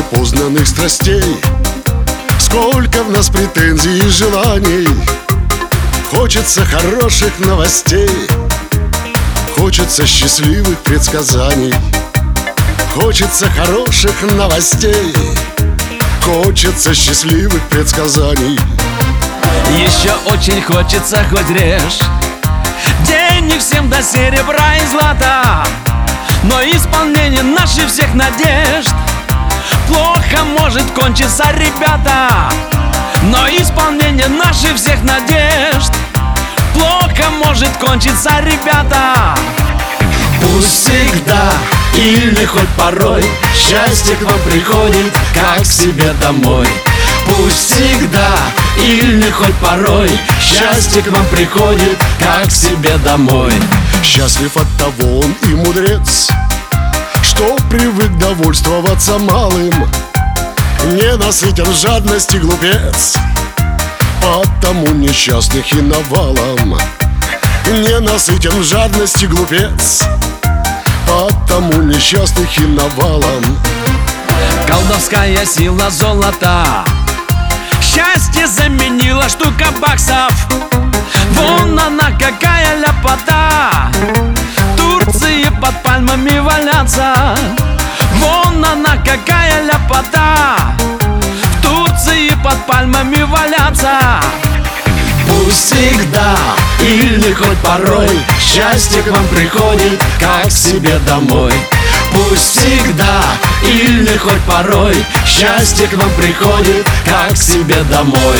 непознанных страстей. Сколько в нас претензий и желаний. Хочется хороших новостей, хочется счастливых предсказаний. Хочется хороших новостей, хочется счастливых предсказаний. Еще очень хочется хоть режь, денег всем до серебра и злата, но исполнение наших всех надежд плохо может кончиться, ребята. Но исполнение наших всех надежд плохо может кончиться, ребята. Пусть всегда или хоть порой счастье к вам приходит, как к себе домой. Пусть всегда или хоть порой счастье к вам приходит, как к себе домой. Счастлив от того он и мудрец, что привык довольствоваться малым. Не насытен жадности глупец, потому несчастных и навалом. Не насытен жадности глупец, потому несчастных и навалом. Колдовская сила золота счастье заменила штука баксов. Вон она какая ляпота, в Турции под пальмами валяться. Вон она какая ляпота, в Турции под пальмами валяться. Пусть всегда или хоть порой счастье к вам приходит, как к себе домой. Пусть всегда или хоть порой счастье к вам приходит, как к себе домой.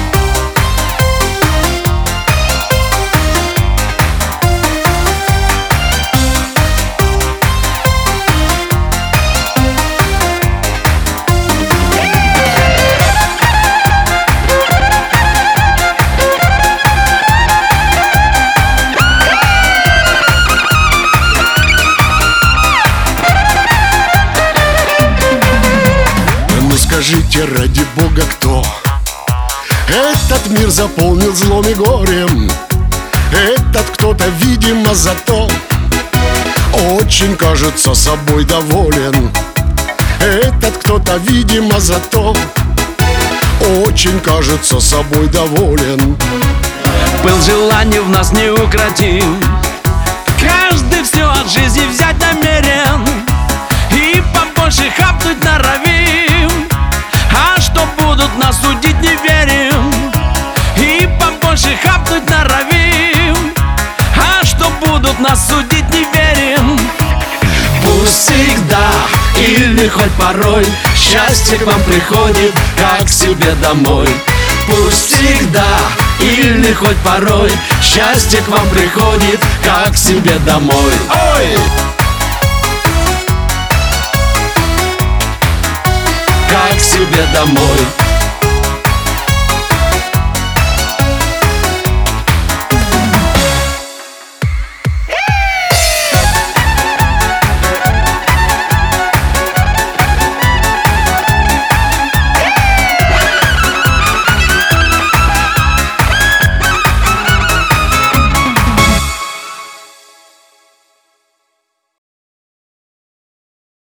Скажите, ради Бога, кто этот мир заполнил злом и горем? Этот кто-то, видимо, зато очень, кажется, собой доволен. Этот кто-то, видимо, зато очень, кажется, собой доволен. Пыл желаний в нас неукротим, каждый все от жизни взять намерен и побольше хапнуть норовим. А что будут нас судить, не верим, и побольше хапнуть норовим. А что будут нас судить, не верим. Пусть всегда или хоть порой счастье к вам приходит, как к себе домой. Пусть всегда или хоть порой счастье к вам приходит, как к себе домой. Ой! Как к себе домой.